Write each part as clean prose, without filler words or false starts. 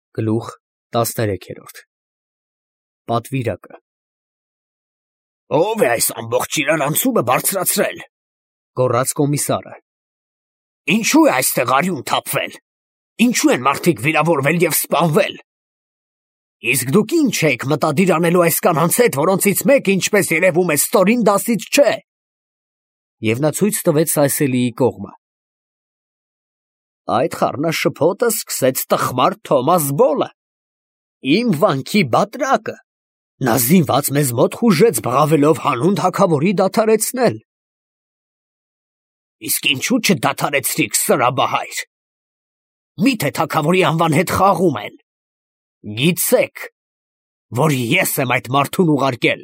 Գլուխ 13 Պատվիրակը Ո՞վ է այս ամբողջ իրարանցումը բարձրացրել, գոռաց կոմիսարը։ Ինչու է այստեղ արյուն թափվել, ինչու են մարդիկ վիրավորվել և սպանվել, իսկ դուք ինչ եք մտադիր անելու այս կանանց հետ, որոնցից մեկը, ինչպես երևում է, ստորին դասից չէ, Եվ նա ցույց տվեց Սայսելիի կողմը։ Այդ խառնաշփոթը սկսեց տխմար Թոմաս Բոլը, իմ վանքի բատրակը, նա զինված մեզ մոտ խուժեց բղավելով հանուն թագավորի դադարեցնել, իսկ ինչու չդադարեցրիք սրաբահայր, միթե թագավորի անվան հետ խաղում են, գիտեք, որ ես եմ այդ մարդուն ուղարկել,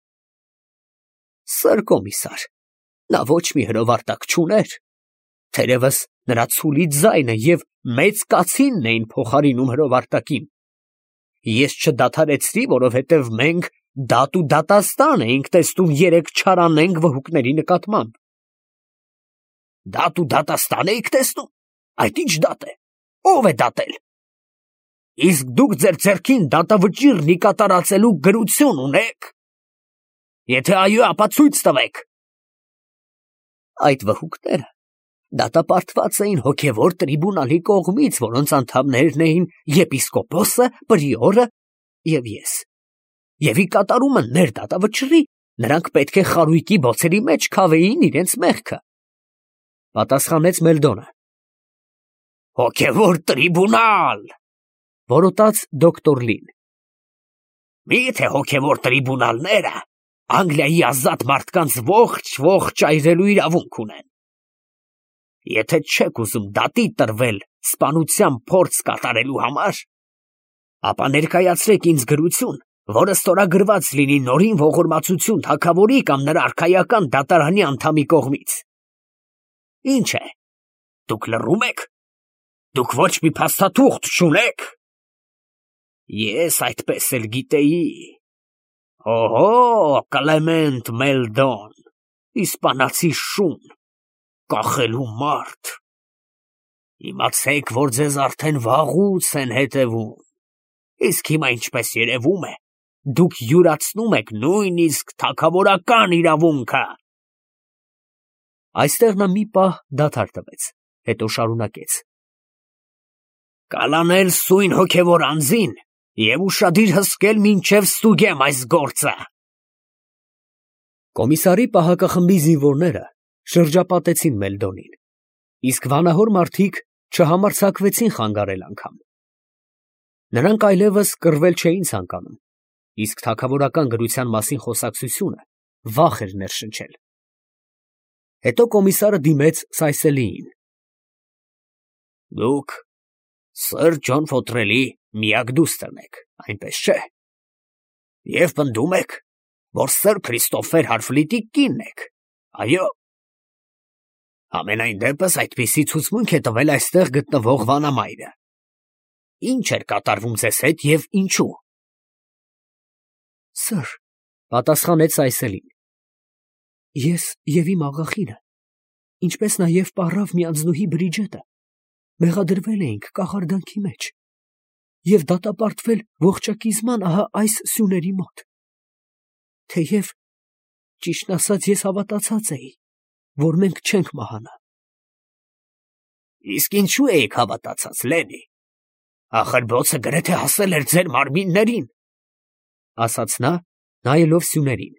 Սըր կոմիսար, նա ոչ մի հրովարտակ չուներ, թերևս նրա ցուլի ձայնը և մեծ կացինն էին փոխարինում հրովարտակին, ես չդադարեցրի, որովհետև մենք դատ ու դատաստան էինք տեսնում 3 չարանենգ վհուկների նկատմամբ։ Դատ ու դատաստան էիք տեսնում, այդ ինչ դատ է, ով է դատել, իսկ դուք ձեր ձեռքին դատավճիռն կատարածելու գրություն ունեք, եթե այո, ապա ցույց տվեք, Այդ վհուկները դատապարտված էին հոգևոր տրիբունալի կողմից, որոնց անդամներն էին եպիսկոպոսը, պրիորը և ես, և ի կատարումը ներդատավճռի նրանք պետք է խարույկի բոցերի մեջ քավեին իրենց մեղքը, պատասխանեց Մելդոնը։ Հոգևոր տրիբունալ, որոտաց դոկտոր Լին։ Միթե հոգևոր տրիբունալները Անգլիայի ազատ մարդկանց ողջ այրելու իրավունք ունեն։ Եթե չեք ուզում դատի տրվել սպանության փորձ կատարելու համար, ապա ներկայացրեք ինձ գրություն, որը ստորագրված լինի նորին ողորմածություն թագավորի կամ նրա արքայական դատարանի անդամի կողմից։ Ինչ է, դուք լռում եք, դուք ոչ մի փաստաթուղթ չունեք։ Ես այդպես էլ գիտեի։ Օհո, Կլեմենտ Մելդոն, իսպանացի շուն, կախելու մարդ, իմացեք, որ ձեզ արդեն վաղուց են հետևում, իսկ հիմա ինչպես երևում է, դուք յուրացնում եք նույնիսկ թագավորական իրավունքը։ Այստեղ նա մի պահ դադար տվեց, հետո շարունակեց. Կալանել սույն հոգևոր անձին և ուշադիր հսկել մինչև ստուգեմ այս գործը։ Կոմիսարի պահակախմբի զինվորները շրջապատեցին Մելդոնին, իսկ վանահոր մարդիկ չհամարձակվեցին խանգարել անգամ։ Նրանք այլևս կռվել չէին ցանկանում, իսկ թագավորական գրության մասին խոսակցությունը վախ էր ներշնչել։ Հետո կոմիսարը դիմեց Սայսելիին. Դուք սըր Ջոն Ֆոտրելի միակ դուստրն եք, այնպես չէ։ Եվ պնդում եք, որ սըր Քրիստոֆեր Հարֆլիտի կինն եք, այո։ Համենայն դեպս այդպիսի ցուցմունք է տվել այստեղ գտնվող վանամայրը։ Ինչ էր կատարվում ձեզ հետ և ինչու։ Սըր, պատասխանեց Սայսելին, ես և իմ աղախինը, ինչպես նաև պառավ մի անձնուհի Բրիջետը, մեղադրվել էինք կախարդանքի մեջ և դատապարտվել ողջակիզման ահա այս սյուների մոտ, թեև, ճիշտն ասած, ես հավատացած էի, որ մենք չենք մահանա։ Իսկ ինչու էիք հավատացած, Լենի, ախր բոցը գրեթե հասել էր ձեր մարմիններին, ասաց նա, նայելով սյուներին։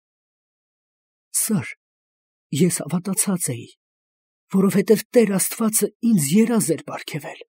Սըր, ես հավատացած էի, որովհետև Տեր Աստվածը ինձ երազ էր պարգևել։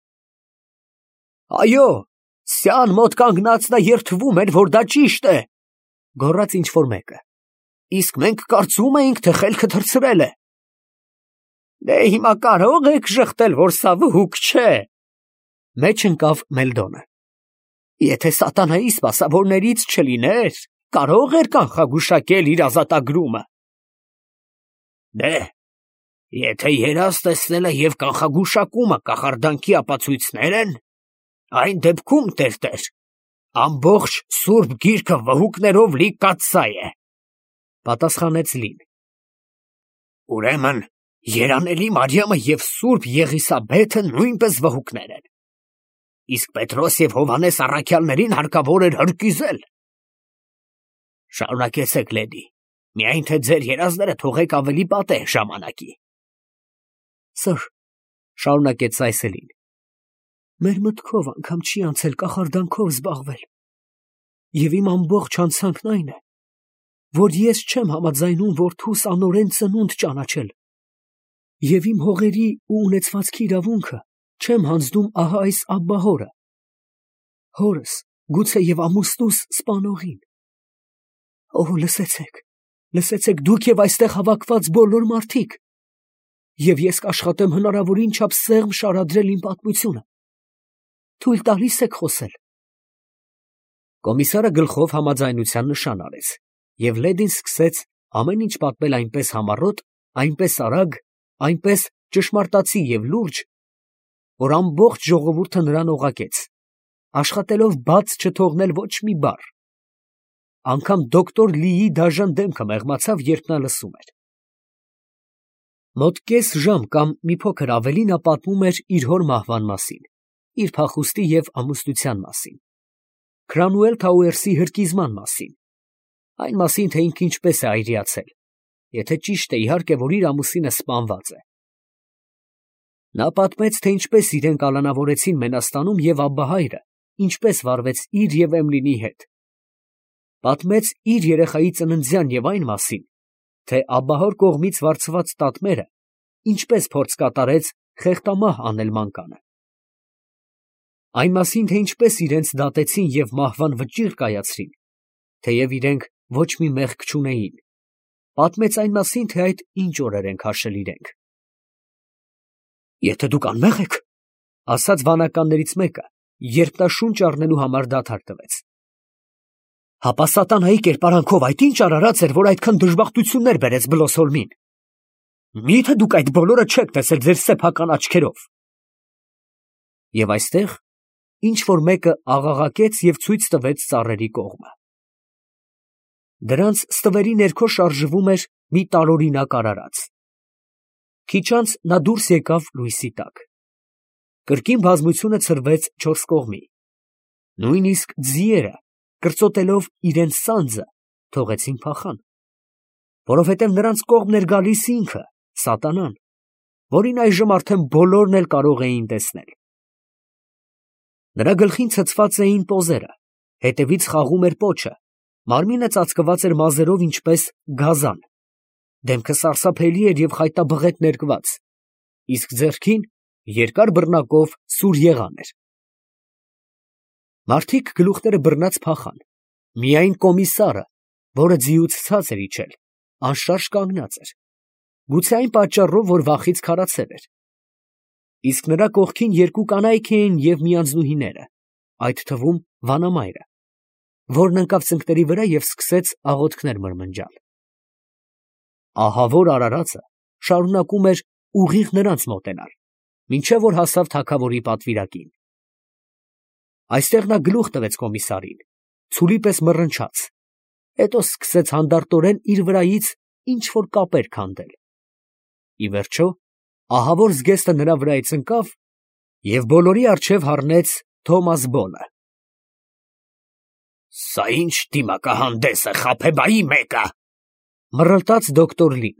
Այո, սյան մոտ կանգնած նա երդվում էր, որ դա ճիշտ է, գոռաց ինչ-որ մեկը։ Իսկ մենք կարծում էինք, թե խելքը թռցրել է։ Դե հիմա կարող եք ժխտել, որ սա վհուկ չէ, մեջ ընկավ Մելդոնը։ Եթե սատանայի սպասավորներից չլիներ, կարող էր կանխագուշակել իր ազատագրումը։ Դե, եթե երազ տեսնելը և կանխագուշակումը կախարդանքի ապացույցներ են, այն դեպքում, տեր, ամբողջ սուրբ գիրքը վհուկներով լի կաթսայ է, պատասխանեց Լին։ Ուրեմն, երանելի Մարիամը և սուրբ Եղիսաբեթը նույնպես վհուկներ են։ իսկ Պետրոս և Հովանես առաքյալներին հարկավոր էր հրկիզել։ Շարունակեցեք, լեդի, միայն թե ձեր երազները թողեք ավելի պատեհ ժամանակի։ Սըր, շարունակեց Սայսելին, մեր մտքով անգամ չի անցել կախարդանքով զբաղվել, և իմ ամբողջ հանցանքն այն է, որ ես չեմ համաձայնում որդուս անօրեն ծնունդ ճանաչել, և իմ հողերի ու ունեցվածքի իրավունքը չեմ հանձնում ահա այս աբբահորը, հորս, գուցե և ամուսնուս սպանողին։ Օհ, լսեցեք դուք և այստեղ հավաքված բոլոր մարդիկ, և ես կաշխատեմ հնարավորին չափ սեղմ շարադրել իմ պատմությունը։ Թույլ տալի՞ս եք խոսել։ Կոմիսարը գլխով համաձայնության նշան արեց, և լեդին սկսեց ամեն ինչ պատմել այնպես համառոտ, այնպես արագ, այնպես ճշմարտացի և լուրջ, որ ամբողջ ժողովուրդը նրան օղակեց, աշխատելով բաց չթողնել ոչ մի բառ։ Անգամ դոկտոր Լիի դաժան դեմքը մեղմացավ, երբ նա լսում էր։ Մոտ կես ժամ կամ մի փոքր ավելի նա պատմում էր իր հոր մահվան մասին, իր փախուստի և ամուսնության մասին, Քրանուել Թաուերսի հրկիզման մասին, այն մասին, թե ինքը ինչպես է այրիացել, եթե ճիշտ է, իհարկե, որ իր ամուսինը սպանված է։ Նա պատմեց, թե ինչպես իրեն կալանավորեցին Մենաստանում և աբբահայրը ինչպես վարվեց իր և Էմլինի հետ։ Պատմեց իր երեխայի ծննդյան և այն մասին, թե աբբահոր կողմից վարձված տատմերը ինչպես փորձ կատարեց խեղտամահ անել մանկանը։ Այն մասին, թե ինչպես իրենց դատեցին և մահվան վճիռ կայացրին, թեև իրենք ոչ մի մեղք չունեին։ Պատմեց այն մասին, թե այդ ինչ օրեր են քաշել իրենք։ Եթե դուք անմեղ եք, ասաց վանականներից մեկը, երբ նա շունչ առնելու համար դադար տվեց, հապա սատանայի կերպարանքով այդ ինչ արարած էր, որ այդքան դժբախտություններ բերեց Բլոսհոլմին։ Մի՞թե դուք այդ բոլորը չեք տեսել ձեր սեփական աչքերով։ Եվ այստեղ ինչ որ մեկը աղաղակեց և ցույց տվեց ծառերի կողմը։ Դրանց ստվերի ներքո շարժվում էր մի տարօրինակ արարած։ Քիչ անց նա դուրս եկավ լույսի տակ։ Կրկին բազմությունը ցրվեց չորս կողմի։ Նույնիսկ ձիերը, կրծոտելով իրենց սանձը, թողեցին փախան, որովհետև նրանց կողմն էր գալիս ինքը, սատանան, որին այժմ արդեն բոլորն էլ կարող էին տեսնել։ Նրա գլխին ցցված էին պոզերը, հետևից խաղում էր պոչը, մարմինը ծածկված էր մազերով ինչպես գազան, դեմքը սարսափելի էր և խայտաբղետ ներկված, իսկ ձեռքին երկար բռնակով սուր եղան էր։ Մարդիկ գլուխները բռնած փախան, միայն կոմիսարը, որը ձիուց ցած էր իջել, անշարժ կանգնած էր, գուցե այն պատճառով, որ վախից քարացել էր։ Իսկ նրա կողքին երկու կանայք էին և մի անձնուհիները, այդ թվում վանամայրը, որն ընկավ ծնկների վրա և սկսեց աղոթքներ մրմնջալ։ Ահավոր արարածը շարունակում էր ուղիղ նրանց մոտենալ, մինչև որ հասավ թագավորի պատվիրակին։ Այստեղ նա գլուխ տվեց կոմիսարին, ցուլի պես մռնչաց, հետո սկսեց հանդարտորեն իր վրայից ինչ որ կապեր քանդել։ Ի վերջո, ահավոր զգեստը նրա վրայից ընկավ և բոլորի առջև հառնեց Թոմաս Բոլը։ «Սա ի՞նչ դիմակահանդես է, խաբեբայի մեկը», մռլտաց դոկտոր Լին։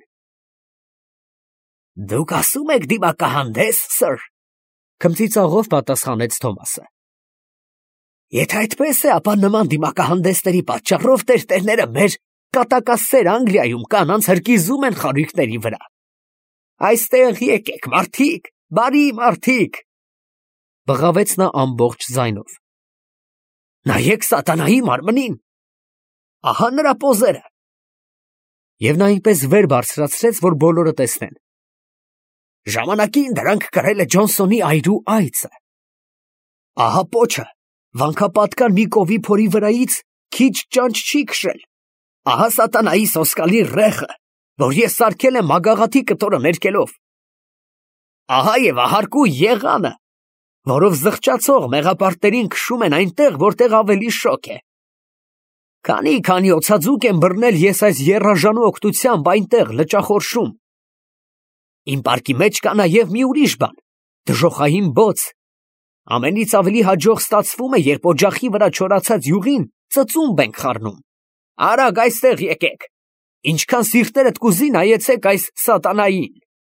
«Դուք ասում եք դիմակահանդես, սըր», քմծիծաղով պատասխանեց Թոմասը։ «Եթե այդպես է, ապա նման դիմակահանդեսների պատճառով տերտերները մեր կատակասեր Անգլիայում կանանց հրկիզում են խարույկների վրա։ Այստեղ եկեք, մարդիկ, բարի մարդիկ», բղավեց նա ամբողջ ձայնով։ «Նայեք սատանայի մարմնին, ահա նրա պոզերը»։ Եվ նա այնպես վեր բարձրացրեց, որ բոլորը տեսնեն։ Ժամանակին դրանք կրել է Ջոնսոնի այրու այծը։ Ահա պոչը, վանքապատկան մի կովի փորի վրայից քիչ ճանճ չի քշել։ Ահա սատանայի սոսկալի ռեխը, որ ես սարքել եմ մագաղաթի կտորը ներկելով։ Ահա և ահարկու եղանը, որով զղջացող մեղապարտերին քշում են այնտեղ, որտեղ ավելի շոգ է։ Քանի օձաձուկ եմ բռնել ես այս եռաժանու օգնությամբ այնտեղ լճախորշում։ Իմ պարկի մեջ կա նաև մի ուրիշ բան, դժոխային բոց, Ամենից ավելի հաջող ստացվում է, երբ օջախի վրա չորացած յուղին ծծումբ ենք խառնում։ Արագ այստեղ եկեք։ Ինչքան սիրտերդ կուզի նայեցեք այս սատանային։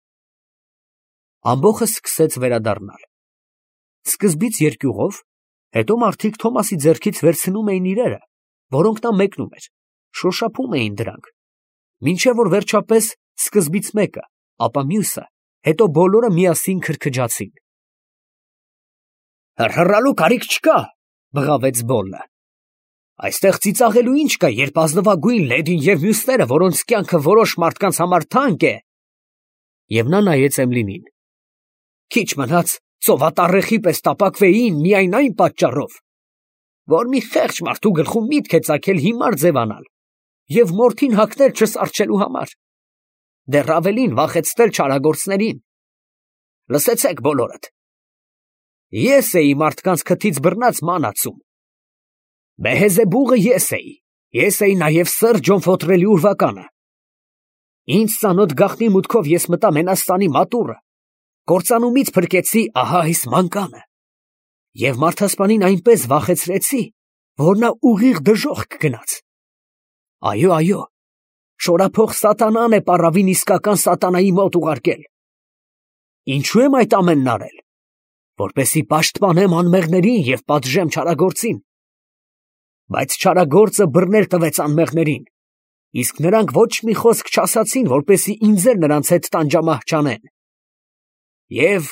Ամբոխը սկսեց վերադառնալ։ Սկզբից երկյուղով, հետո մարդիկ Թոմասի ձեռքից վերցնում էին իրերը, որոնք նա մեկնում էր, շոշափում էին դրանք, մինչև որ վերջապես սկզբից մեկը, ապա մյուսը, հետո բոլորը միասին քրքջացին։ Հռհռալու կարիք չկա, բղավեց Բոլը։ Այստեղ ծիծաղելու ինչ կա, երբ ազնվագույն լեդին եւ մյուսները, որոնց կյանքը որոշ մարդկանց համար թանկ է։ Եվ նա նայեց Էմլինին։ Քիչ մնաց ծովատառեխի պես տապակվեին միայն այն պատճառով, որ մի խեղճ մարդու գլխում միտք է ծագել հիմար ձևանալ եւ մորթին հակնել չսարչելու համար, դեռ ավելին վախեցնել չարագործներին։ Լսեցեք բոլորդ։ Ես էի մարդկանց քթից բռնած մանացում։ Բեհեզեբուղը ես էի նաև Սր Ջոն Ֆոտրելի ուրվականը։ Ինձ ծանոթ գաղտնի մուտքով ես մտա Մենաստանի մատուռը, կործանումից փրկեցի ահա այս մանկանը, և մարդասպանին այնպես վախեցրեցի, որ նա ուղիղ դժոխք գնաց։ Այո, շորափող սատանան է պառավին իսկական սատանայի մոտ ուղարկել։ Ինչու եմ այդ ամենն արել, որպեսզի պաշտպանեմ անմեղներին և պատժեմ չարագործին։ Բայց չարագործը բռներ տվեց անմեղներին, իսկ նրանք ոչ մի խոսք չասացին, որպեսզի ինձ էլ նրանց հետ տանջամահ չանեն։ Եվ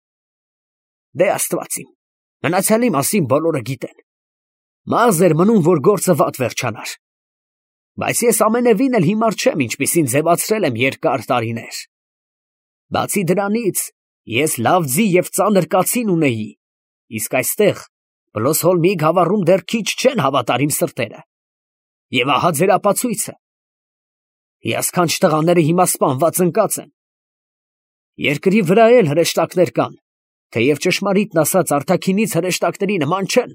դե Աստված իմ, մնացյալի մասին բոլորը գիտեն։ Մաղձ էր մնում, որ գործը վատ վերջանար։ Բայց ես ամենևին էլ հիմար չեմ, ինչպիսին ձևացրել եմ երկար տարիներ։ Բացի դրանից, ես լավ ձի և ծանր կացին ունեի, իսկ այստեղ Բլոսհոլմի գավառում դեռ քիչ չեն հավատար իմ սրտերը։ Եվ ահա ձեր ապացույցը։ Հիասքանչ տղաները հիմա սպանված ընկած են։ Երկրի վրա էլ հրեշտակներ կան, թեև ճշմարիտն ասած արտաքինից հրեշտակների նման չեն։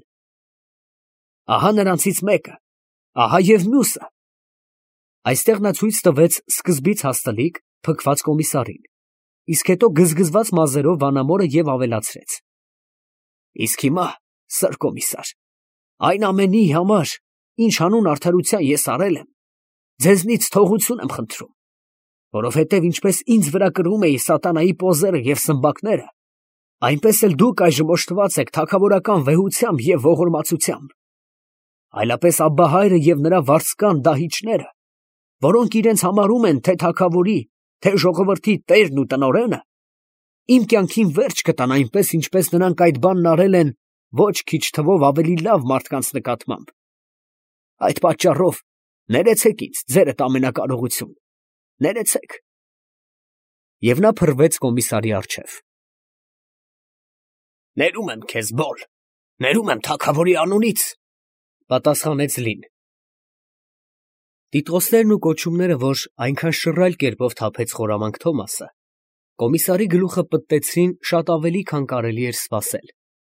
Ահա նրանցից մեկը, ահա և մյուսը։ Այստեղ նա ցույց տվեց սկզբից հաստլիկ, փքված կոմիսարին, իսկ հետո գզգզված մազերով վանամորը և ավելացրեց. Իսկ հիմա, Սր կոմիսար, այն ամենի համար, ինչ հանուն արդարության ես արել եմ, ձեզնից թողություն եմ խնդրում, որովհետև ինչպես ինձ վրա կրում էի սատանայի պոզերը և սմբակները, այնպես էլ դուք այժմ օժտված եք թագավորական վեհությամբ և ողորմածությամբ։ Այլապես Աբբահայրը և նրա վարձկան դահիճները, որոնք իրենց համարում են թե թագավորի, թե ժողովրդի տերն ու տնօրենը, իմ կյանքին վերջ կտան այնպես, ինչպես նրանք այդ բանն արել են ոչ քիչ թվով ավելի լավ մարդկանց նկատմամբ։ Այդ պատճառով ներեցեք ինձ ձերդ ամենակարողություն, ներեցեք։ Եվ նա փռվեց կոմիսարի առջև։ Ներում եմ քեզ, Բոլ, ներում եմ թագավորի անունից, պատասխանեց Լին։ Տիտղոսներն ու կոչումները, որ այնքան շռայլ կերպով թափեց խորամանկ Թոմասը, կոմիսարի գլուխը պտտեցին շատ ավելի, քան կարելի էր սպասել։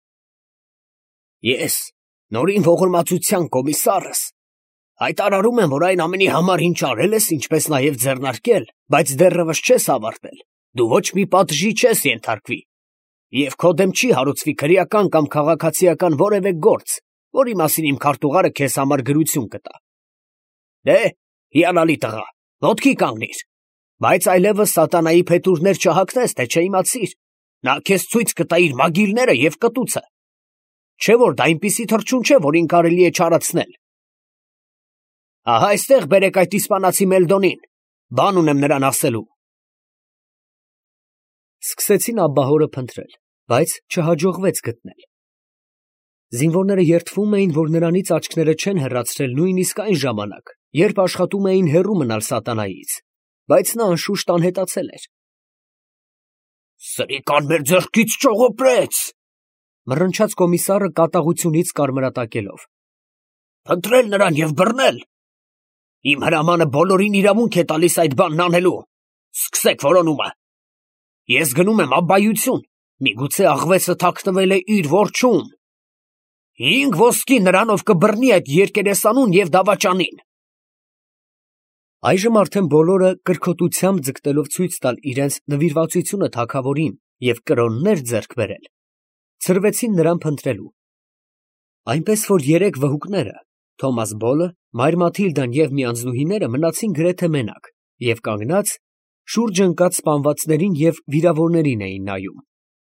Ես, նորին ողորմածության կոմիսարս, հայտարարում եմ, որ այն ամենի համար, ինչ արել ես, ինչպես նաև ձեռնարկել, բայց դեռևս չես ավարտել, դու ոչ մի պատժի չես ենթարկվի, և քո դեմ չի հարուցվի քրեական կամ քաղաքացիական որևէ գործ, որի մասին իմ քարտուղարը քեզ համար գրություն կտա։ Դե, հիանալի տղա, ոտքի կանգնիր, բայց այլևս սատանայի փետուրներ չհագնես, թե չիմացիր, նա քեզ ցույց կտա իր մագիլները և կտուցը, չէ որ դա այնպիսի թռչուն չէ, որին կարելի է չարացնել։ Ահա այստեղ բերեք այդ իսպանացի Մելդոնին, բան ունեմ նրան ասելու։ Սկսեցին Աբբահորը փնտրել, բայց չհաջողվեց գտնել։ Զինվորները երդվում էին, որ նրանից աչքները չեն հեռացրել նույնիսկ այն ժամանակ, երբ աշխատում էին հեռու մնալ սատանայից, բայց նա անշուշտ անհետացել էր։ Սրիկան մեր ձեռքից ճողոպրեց, մռնչաց կոմիսարը կատաղությունից կարմրատակելով։ Փնտրել նրան և բռնել։ Իմ հրամանը բոլորին իրավունք է տալիս այդ բանն անելու։ Սկսեք որոնումը։ Ես գնում եմ Աբբայություն, միգուցե աղվեսը թաքնվել է իր որջում։ 5 ոսկի նրանով կբռնի այդ երկերեսանուն և դավաճանին։ Այժմ արդեն բոլորը կրքոտությամբ ձգտելով ցույց տալ իրենց նվիրվածությունը թագավորին և կրոններ ձեռք բերել, ցրվեցին նրան փնտրելու։ Այնպես որ երեք վհուկները, Թոմաս Բոլը, Մայր Մաթիլդան և միանձնուհիները մնացին գրեթե մենակ և կանգնած շուրջը ընկած սպանվածներին և վիրավորներին էին նայում։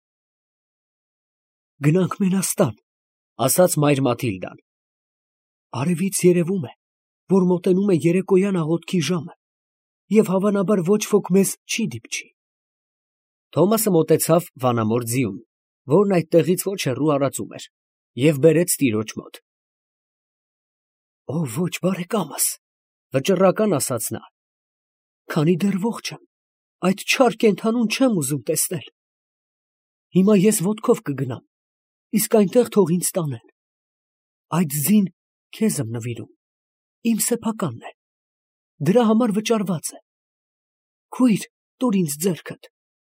«Գնանք մենաստան», ասաց Մայր Մաթիլդան։ «Արևից երևում է, որ մոտենում է երեկոյան աղոթքի ժամը, և հավանաբար ոչ ոք մեզ չի դիպչի»։ Թոմասը մոտեցավ վանամոտ ձիուն, որն այդտեղից ոչ հեռու արածում էր, և բերեց տիրոջ մոտ։ «Ո ոչ, բարեկամս, վճռական ասաց նա, քանի դեռ ողջ եմ, այդ չար կենդանուն չեմ ուզում տեսնել։ Հիմա ես ոտքով կգնամ, իսկ այնտեղ թող ինձ տանեն։ Այդ ձին քեզ եմ նվիրում, իմ սեփականն է, դրա համար վճարված է։ Քույր, տուր ինձ ձեռքդ»։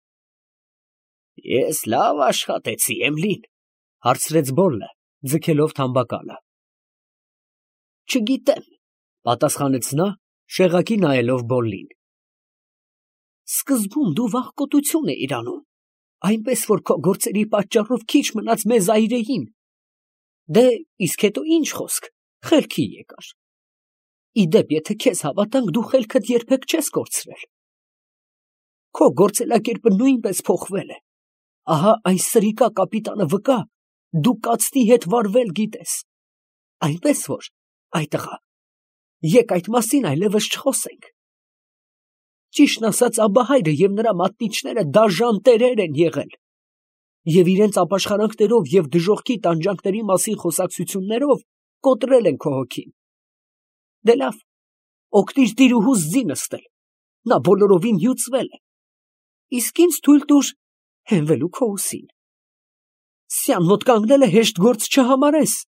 Ես լավ աշխատեցի, Էմլին, հարցրեց Բոլլը, ձգելով թամբակալը։ Չգիտեմ, պատասխանեց նա, շեղակի նայելով Բոլլին։ Սկզբում դու վախկոտություն էիր անում, այնպես որ քո գործերի պատճառով քիչ մնաց մեզ այրեին։ Դե, իսկ հետո ինչ խոսք, խելքի եկար։ Ի դեպ, եթե քեզ հավատանք, դու խելքդ երբեք չես կորցրել։ Քո գործելակերպը նույնպես փոխվել է։ Ահա այն սրիկա կապիտանը վկա, դու կացնի հետ վարվել գիտես։ Այնպես որ, այ տղա, եկ այդ մասին այլևս չխոսենք։ Ճիշտն ասած, Աբահայրը և նրա մատնիչները դաժան տերեր են եղել, և իրենց ապաշխարանքներով և դժոխքի տանջանքների մասին խոսակցություններով կոտրել են քո հոգին։ Դե լավ, օգնիր տիրուհուս ձի նստել, նա բոլորովին հյուծվել է, իսկ ինձ թույլ տուր հենվելու քո ուսին։ Սյան մոտ կանգնելը հեշտ գործ չհամարես,